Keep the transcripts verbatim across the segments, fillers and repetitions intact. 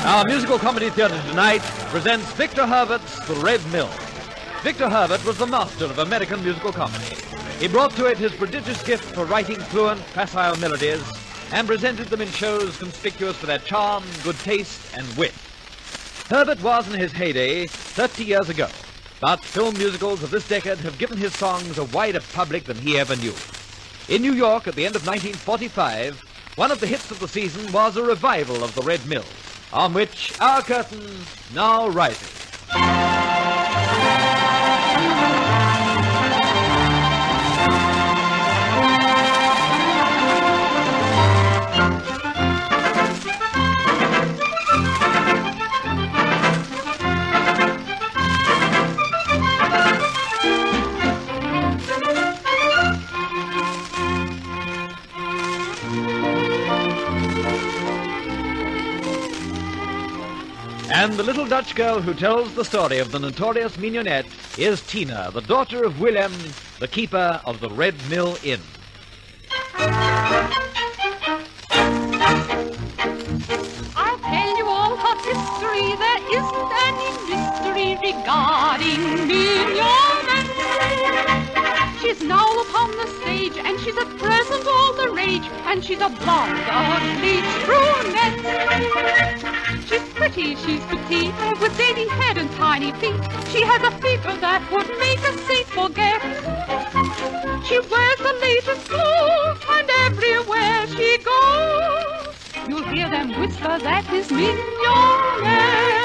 Our musical comedy theatre tonight presents Victor Herbert's The Red Mill. Victor Herbert was the master of American musical comedy. He brought to it his prodigious gift for writing fluent, facile melodies and presented them in shows conspicuous for their charm, good taste, and wit. Herbert was in his heyday thirty years ago, but film musicals of this decade have given his songs a wider public than he ever knew. In New York at the end of nineteen forty-five, one of the hits of the season was a revival of The Red Mill, on which our curtain now rises. And the little Dutch girl who tells the story of the notorious mignonette is Tina, the daughter of Willem, the keeper of the Red Mill Inn. I'll tell you all her history. There isn't any mystery regarding mignonette. She's now upon the stage, and she's at present all the rage, and she's a blonde, ugly brunette. She's pretty, she's petite, with dainty head and tiny feet. She has a figure that would make a saint forget. She wears the latest clothes, and everywhere she goes, you'll hear them whisper that is mignonette.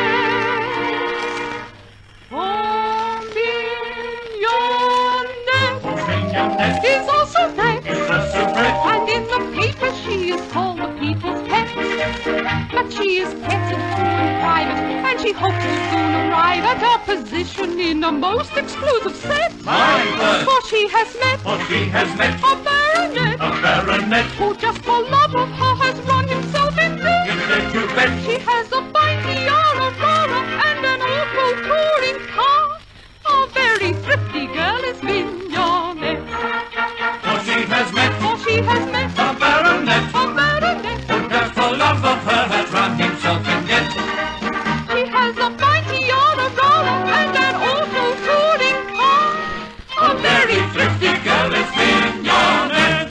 Oh, mignonette, Oh, mignonette is also red, is a soubrette. and in the paper she is called the people's pet. But she is petted in private, and she hopes to soon arrive at a position in a most exclusive set. My word! For she has met For she has met a baronet, a baronet. who just for love of her has run himself in debt. In debt you bet. She has a fine tiara, Aurora, and an auto touring car. A very thrifty girl is mignonette. For she has met For she has met a baronet. a baronet. Who just for love of her has run himself in debt. She has a fine tiara, Aurora, and an auto touring car. A very thrifty girl is mignonette.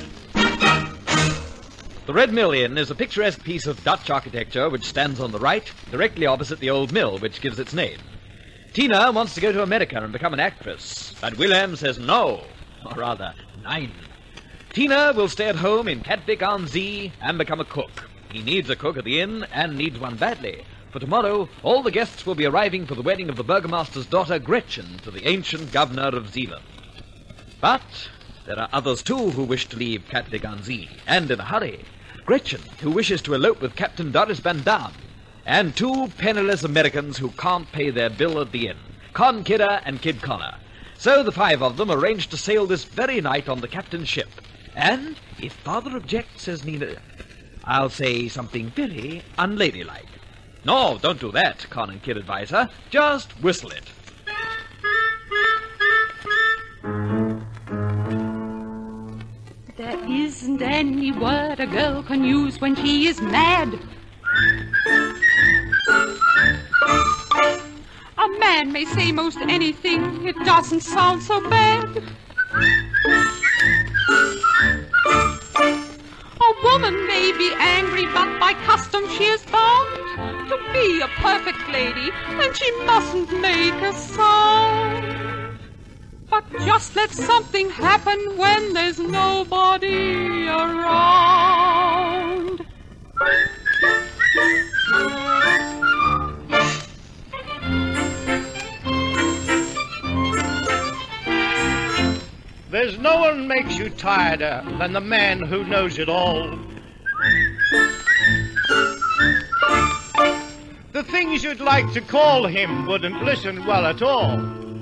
The Red Mill Inn is a picturesque piece of Dutch architecture which stands on the right, directly opposite the old mill which gives its name. Tina wants to go to America and become an actress, but Willem says no, or rather, nein. Tina will stay at home in Katwijk aan Zee and become a cook. He needs a cook at the inn and needs one badly. For tomorrow, all the guests will be arriving for the wedding of the burgomaster's daughter, Gretchen, to the ancient governor of Zeeland. But there are others, too, who wish to leave Katwijk aan Zee, and in a hurry. Gretchen, who wishes to elope with Captain Doris Van Dam, and two penniless Americans who can't pay their bill at the inn, Con Kidder and Kid Connor. So the five of them arranged to sail this very night on the captain's ship. And if father objects, says Nina, I'll say something very unladylike. No, don't do that, Con and Kid advise her. Just whistle it. There isn't any word a girl can use when she is mad. A man may say most anything, it doesn't sound so bad. A woman may be angry, but by custom she is bound to be a perfect lady, and she mustn't make a sound. But just let something happen when there's nobody around. There's no one makes you tireder than the man who knows it all. The things you'd like to call him wouldn't listen well at all.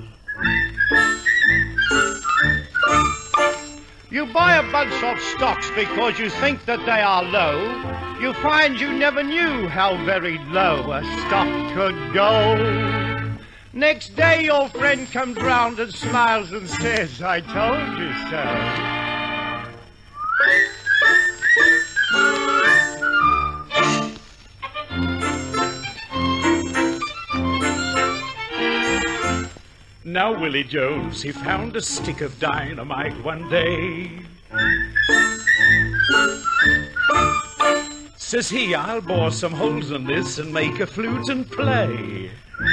You buy a bunch of stocks because you think that they are low. You find you never knew how very low a stock could go. Next day your friend comes round and smiles and says, I told you so. Now Willie Jones, he found a stick of dynamite one day. Says he, I'll bore some holes in this and make a flute and play.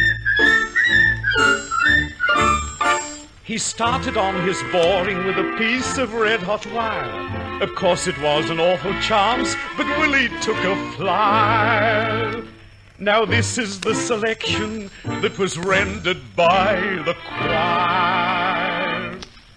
He started on his boring with a piece of red-hot wire. Of course it was an awful chance, but Willie took a flyer. Now this is the selection that was rendered by the choir.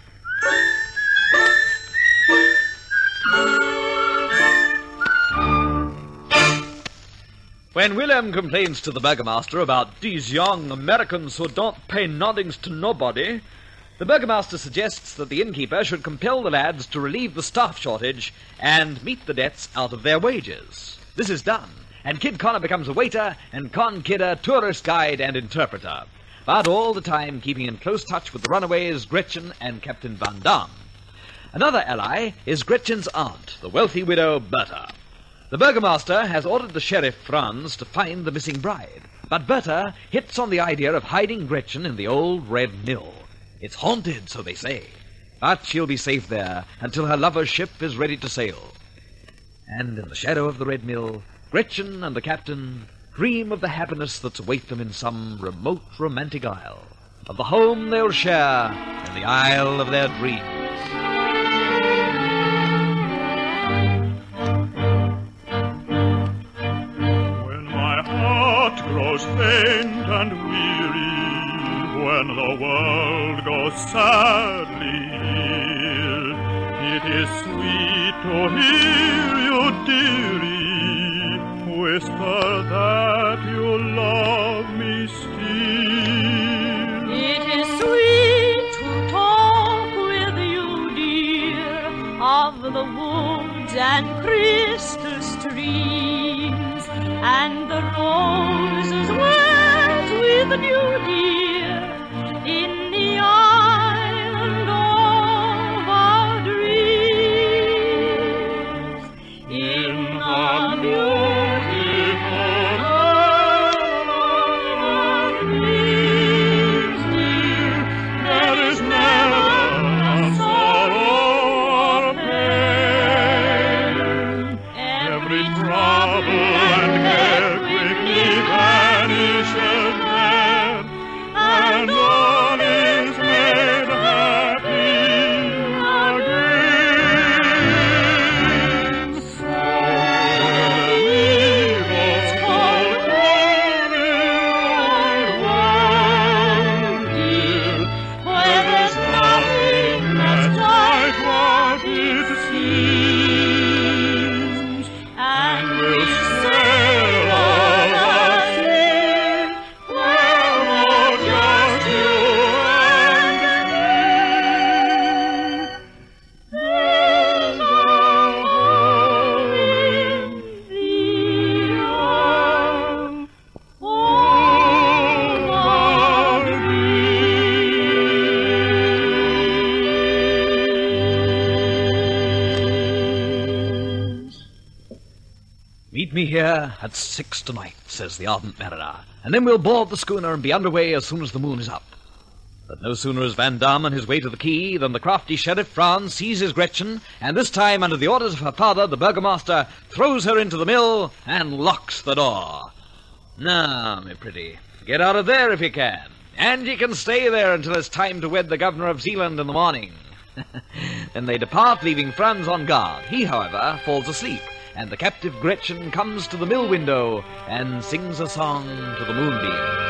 When William complains to the burgomaster about these young Americans who don't pay noddings to nobody, the burgomaster suggests that the innkeeper should compel the lads to relieve the staff shortage and meet the debts out of their wages. This is done, and Kid Connor becomes a waiter and Con Kid a tourist guide and interpreter, but all the time keeping in close touch with the runaways Gretchen and Captain Van Damme. Another ally is Gretchen's aunt, the wealthy widow Bertha. The burgomaster has ordered the sheriff Franz to find the missing bride, but Bertha hits on the idea of hiding Gretchen in the old red mill. It's haunted, so they say, but she'll be safe there until her lover's ship is ready to sail. And in the shadow of the red mill, Gretchen and the captain dream of the happiness that's await them in some remote romantic isle, of the home they'll share in the isle of their dreams. Grows faint and weary when the world goes sadly ill. It is sweet to hear you, dearie, whisper that you love me still. It is sweet to talk with you, dear, of the woods and crystal streams, and the roses wet with dew, dear, in the island of our dreams. In the beautiful island of our dreams, dear, there is never a sorrow or pain. Every trouble Meet me here at six tonight, says the ardent mariner, and then we'll board the schooner and be underway as soon as the moon is up. But no sooner is Van Damme on his way to the quay than the crafty sheriff Franz seizes Gretchen, and this time, under the orders of her father, the burgomaster throws her into the mill and locks the door. Now, me pretty, get out of there if you can, and you can stay there until it's time to wed the governor of Zealand in the morning. Then they depart, leaving Franz on guard. He, however, falls asleep, and the captive Gretchen comes to the mill window and sings a song to the moonbeams.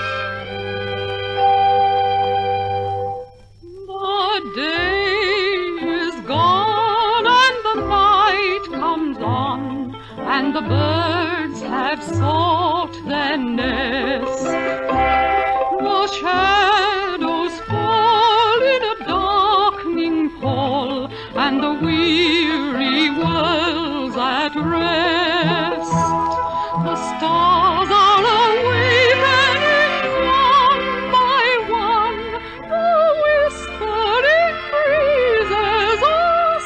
The day is gone and the night comes on, and the birds have sought their nest. The shadows fall in a darkening pall, and the weary world's at rest. The stars are awakening one by one, the whispering breezes are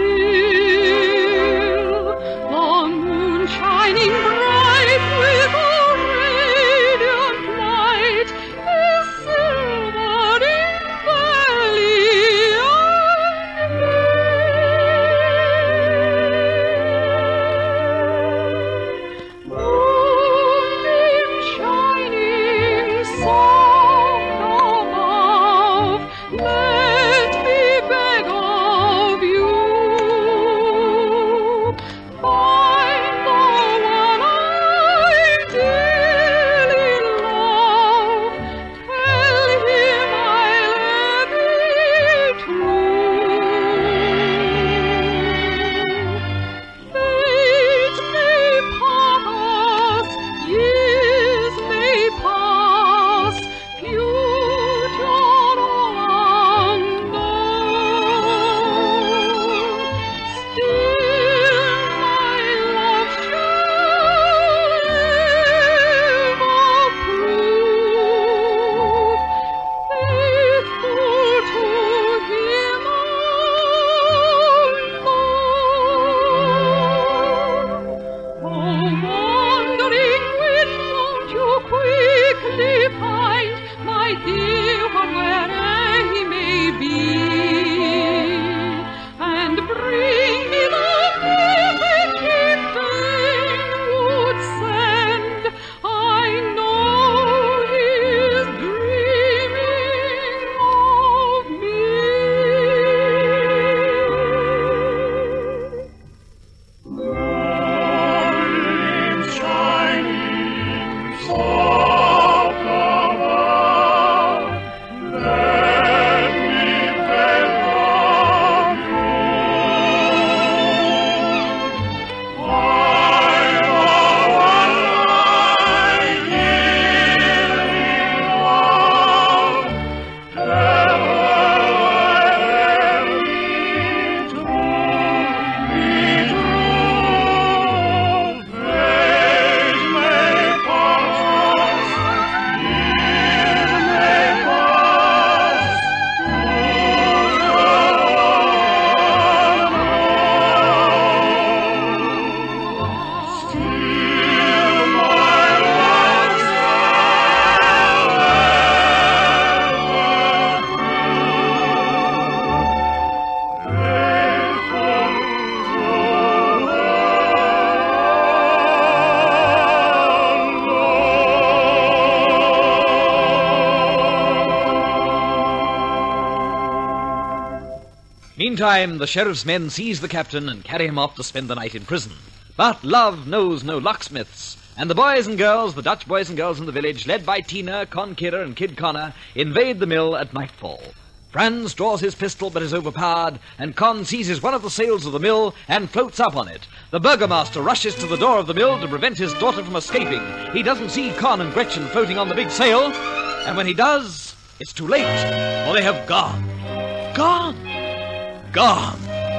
still, the moon shining bright with a radiant light is silvering Meantime, the sheriff's men seize the captain and carry him off to spend the night in prison. But love knows no locksmiths, and the boys and girls, the Dutch boys and girls in the village, led by Tina, Con Kidder, and Kid Connor, invade the mill at nightfall. Franz draws his pistol but is overpowered, and Con seizes one of the sails of the mill and floats up on it. The burgomaster rushes to the door of the mill to prevent his daughter from escaping. He doesn't see Con and Gretchen floating on the big sail, and when he does, it's too late, for they have gone. Gone. Gone.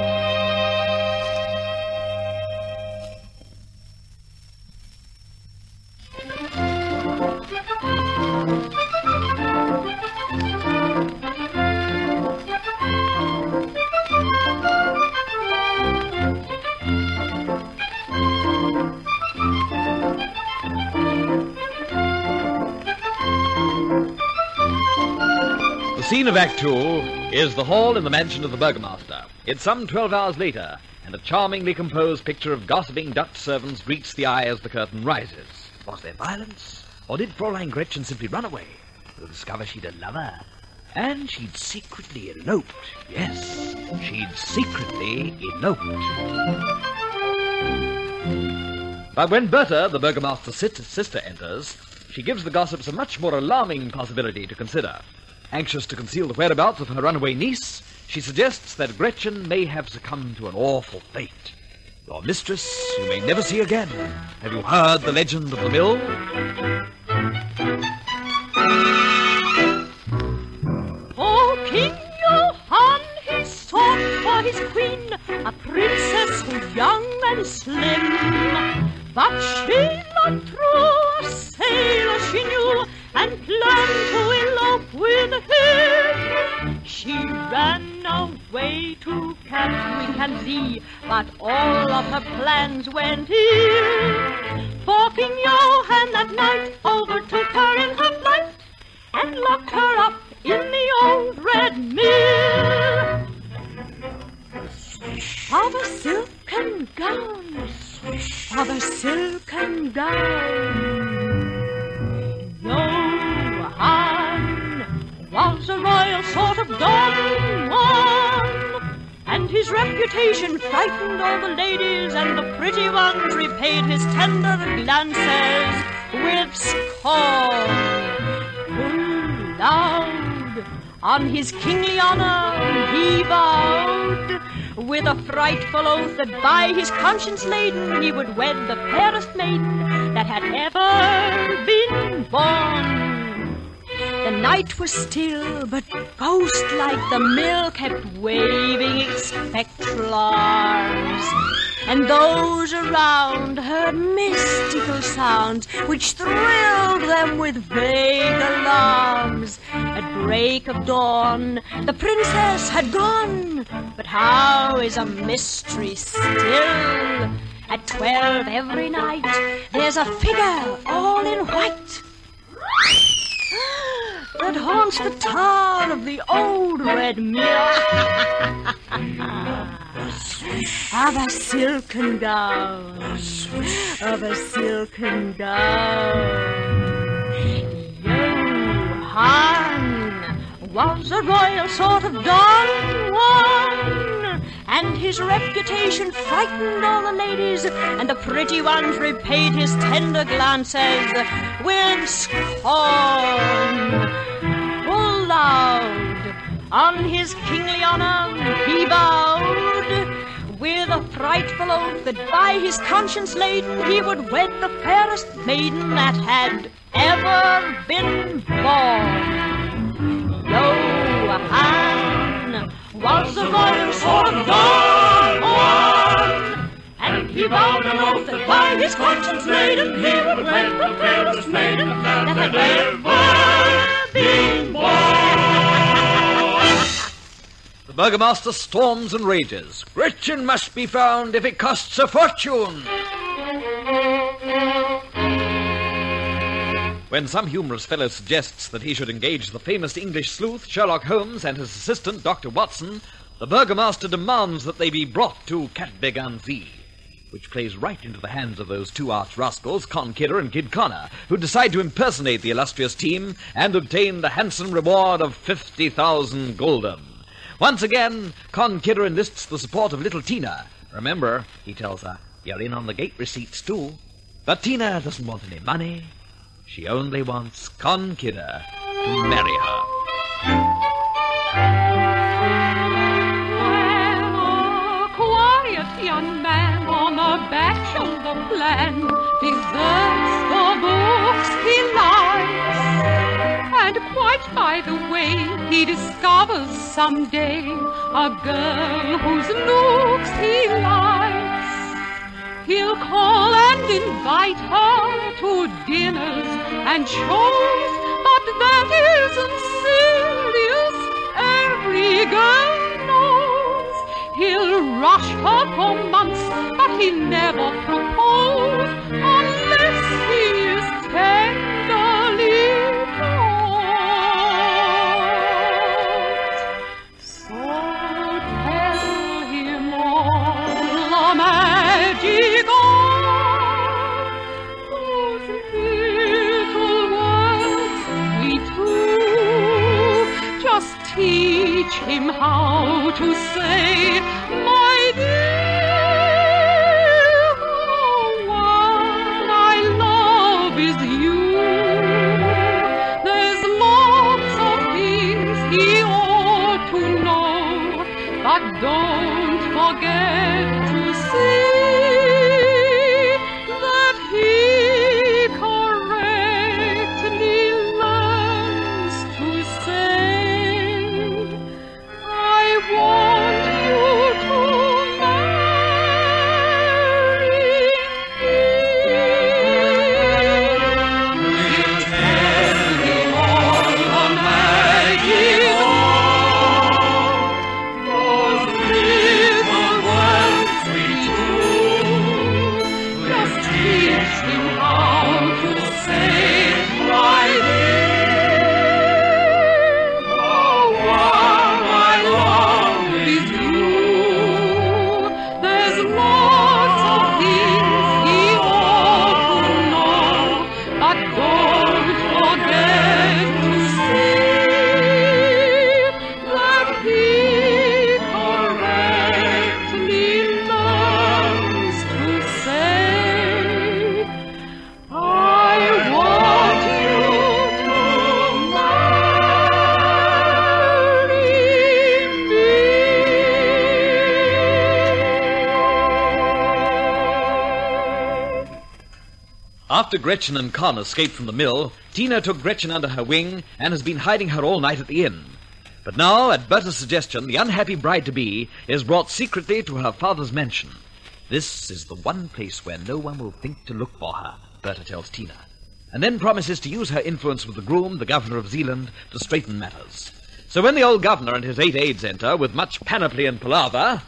The scene of Act Two is the hall in the mansion of the burgomaster. It's some twelve hours later, and a charmingly composed picture of gossiping Dutch servants greets the eye as the curtain rises. Was there violence? Or did Fräulein Gretchen simply run away? We'll discover she'd a lover. And she'd secretly eloped. Yes, she'd secretly eloped. But when Berta, the burgomaster's sister, enters, she gives the gossips a much more alarming possibility to consider. Anxious to conceal the whereabouts of her runaway niece, she suggests that Gretchen may have succumbed to an awful fate. Your mistress you may never see again. Have you heard the legend of the mill? Oh, King Johann, he sought for his queen, a princess so young and slim. But she not true, a sailor she knew, and planned to elope with him. She ran away to Catwick and Lee, but all of her plans went ill. For King Johann that night overtook her in her flight and locked her up in the old red mill. Of a silken gown, of a silken gown. Johann was a royal sort of Don Juan, and his reputation frightened all the ladies, and the pretty ones repaid his tender glances with scorn. Full loud on his kingly honor he bowed, with a frightful oath that by his conscience laden he would wed the fairest maiden that had ever been born. The night was still, but ghost-like the mill kept waving its spectral arms, and those around heard mystical sounds which thrilled them with vague alarms. At break of dawn, the princess had gone, but how is a mystery still? At twelve every night, there's a figure all in white that haunts the tower of the old red mill. Of a silken gown, of a silken gown. Johann was a royal sort of Don Juan, and his reputation frightened all the ladies, and the pretty ones repaid his tender glances with scorn. Full loud on his kingly honor he bowed, with a frightful oath that by his conscience laden he would wed the fairest maiden that had ever been born. Johann was the royal sort of Don Juan, and he vowed an oath that by his conscience laden he would wed the fairest maiden that had ever been born. The burgomaster storms and rages. Gretchen must be found if it costs a fortune. When some humorous fellow suggests that he should engage the famous English sleuth Sherlock Holmes and his assistant Doctor Watson, the burgomaster demands that they be brought to Catbeg-on-Sea, which plays right into the hands of those two arch rascals, Con Kidder and Kid Connor, who decide to impersonate the illustrious team and obtain the handsome reward of fifty thousand gulden. Once again, Con Kidder enlists the support of little Tina. Remember, he tells her, you're in on the gate receipts too. But Tina doesn't want any money. She only wants Con Kidder to marry her. When a quiet young man on a bachelor plan deserts the books he likes, and quite by the way he discovers someday a girl whose looks he likes, he'll call and invite her to dinners and shows, but that isn't serious, every girl knows. He'll rush her for months, but he never propose unless he is tenderly taught. So tell him all the magic art, those little words we do. Just teach him how to say, my dear, the one I love is you. There's lots of things he ought to know, but don't forget to see that he correctly learns to say, I want you to marry me. We'll tell him all the magic art, those little words we do. Just teach him how to say, my dear, the one I love is you. There's lots of things he ought to know, but don't forget to see that he correctly learns to say, I want you to marry me. After Gretchen and Con escaped from the mill, Tina took Gretchen under her wing and has been hiding her all night at the inn. But now, at Berta's suggestion, the unhappy bride-to-be is brought secretly to her father's mansion. This is the one place where no one will think to look for her, Berta tells Tina, and then promises to use her influence with the groom, the governor of Zealand, to straighten matters. So when the old governor and his eight aides enter, with much panoply and palaver,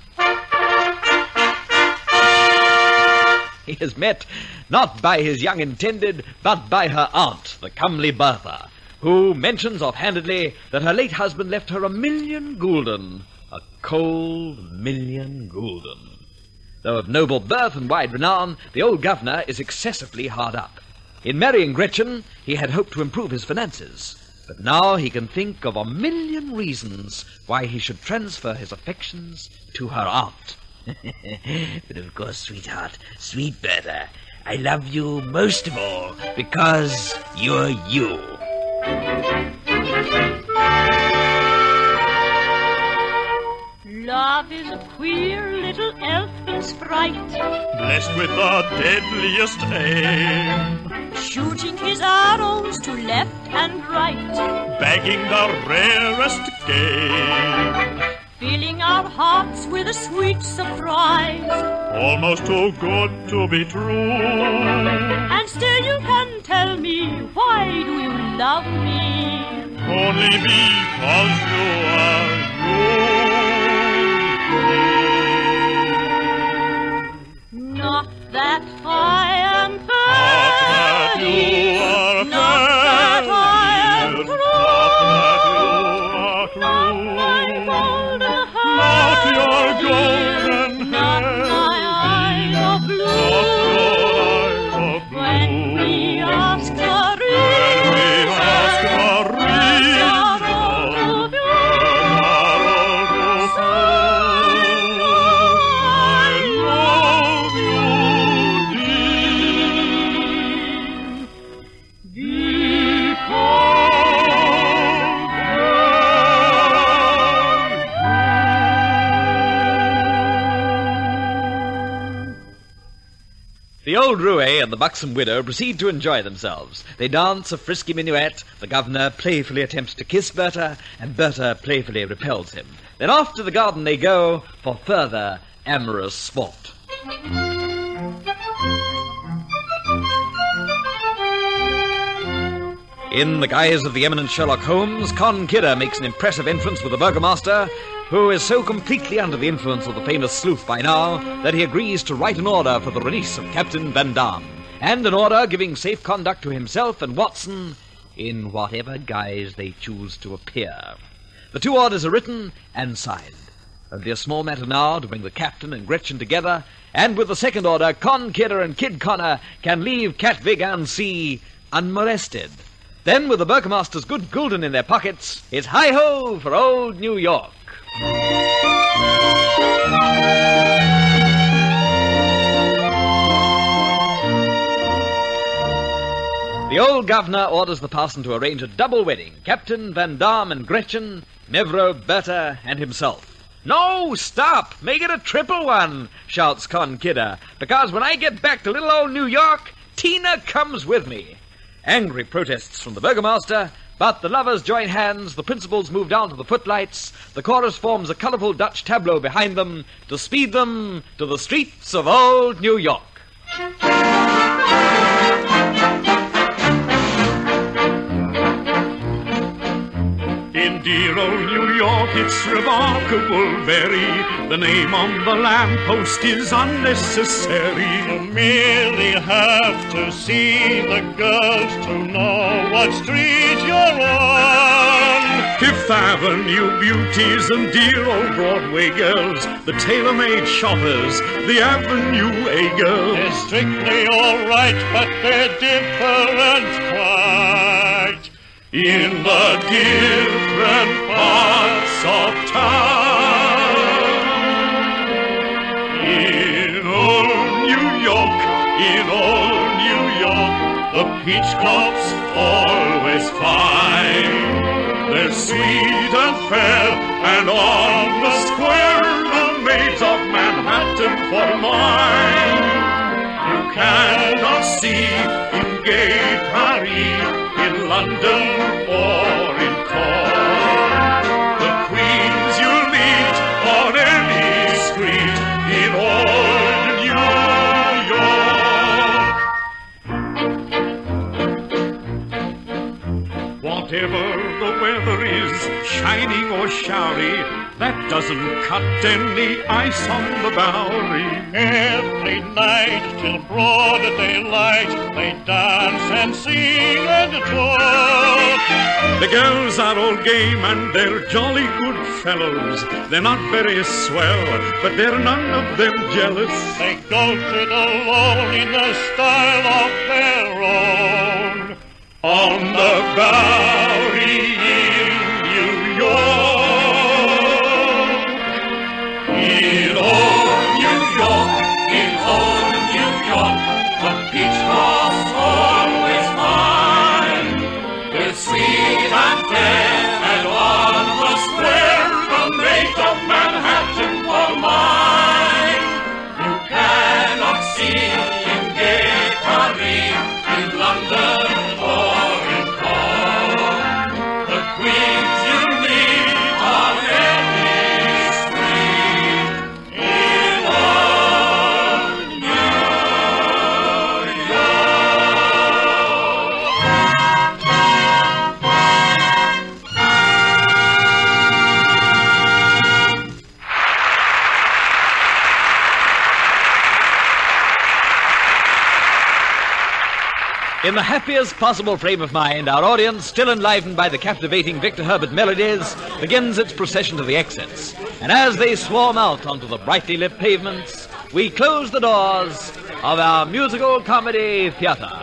he is met not by his young intended, but by her aunt, the comely Bertha, who mentions offhandedly that her late husband left her a million gulden, a cold million gulden. Though of noble birth and wide renown, the old governor is excessively hard up. In marrying Gretchen, he had hoped to improve his finances, but now he can think of a million reasons why he should transfer his affections to her aunt. But of course, sweetheart, sweet Bertha, I love you most of all because you're you. Love is a queer little elfin sprite, Blessed with the deadliest aim, shooting his arrows to left and right, bagging the rarest game. filling our hearts with a sweet surprise. Almost too good to be true. And still you can tell me, why do you love me? Only because you are you. Not that I am fair, Not that you are not that I am fair, true, not that you are not my true. golden Not hair, your golden not hair, my eyes of blue. not your eyes of blue. When we ask the When we reason, ask the reason, are all of you. are all you. The old roue and the buxom widow proceed to enjoy themselves. They dance a frisky minuet, the governor playfully attempts to kiss Bertha, and Bertha playfully repels him. Then off to the garden they go for further amorous sport. In the guise of the eminent Sherlock Holmes, Con Kidder makes an impressive entrance with the burgomaster, who is so completely under the influence of the famous sleuth by now that he agrees to write an order for the release of Captain Van Damme, and an order giving safe conduct to himself and Watson in whatever guise they choose to appear. The two orders are written and signed. Only a small matter now to bring the captain and Gretchen together, and with the second order, Con Kidder and Kid Connor can leave Catwig and Sea unmolested. Then, with the burgomaster's good gulden in their pockets, it's hi-ho for old New York. The old governor orders the parson to arrange a double wedding. Captain Van Damme and Gretchen, Nevro, Bertha, and himself. "No, stop! Make it a triple one," shouts Con Kidder, "because when I get back to little old New York, Tina comes with me." Angry protests from the burgomaster, but the lovers join hands, the principals move down to the footlights, the chorus forms a colorful Dutch tableau behind them to speed them to the streets of old New York. In dear old New York, it's remarkable very. The name on the lamppost is unnecessary. You merely have to see the girls to know what street you're on. Fifth Avenue beauties and dear old Broadway girls, the tailor-made shoppers, the Avenue A girls. They're strictly all right, but they're different quite. In the different parts of town. In old New York, in old New York, the peach cops always fine. They're sweet and fair, and on the square, the maids of Manhattan for mine. You cannot see in gay Paris, in London or in court, the queens you meet on any street in old New York. Whatever the weather is, shining or showery, that doesn't cut any ice on the Bowery. Every night till broad daylight, they dance and sing and talk. The girls are all game and they're jolly good fellows. They're not very swell, but they're none of them jealous. They go to the alone in the style of their own. On the Bowery in New York. In old New York, in old New York, the peach cops always mine. They're sweet and fair, and on the square, the maids of Manhattan for mine. You cannot see in gay Paris, in London or in court, the queens you meet on any street in old New York. In the happiest possible frame of mind, our audience, still enlivened by the captivating Victor Herbert melodies, begins its procession to the exits. And as they swarm out onto the brightly lit pavements, we close the doors of our musical comedy theater.